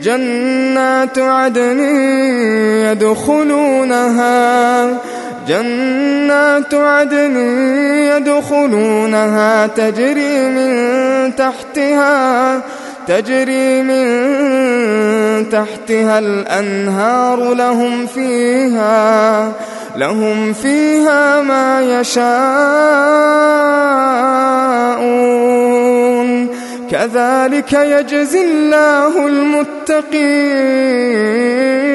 جنات عدن يدخلونها تجري من تحتها الأنهار لهم فيها ما يشاءون كذلك يجزي الله المتقين.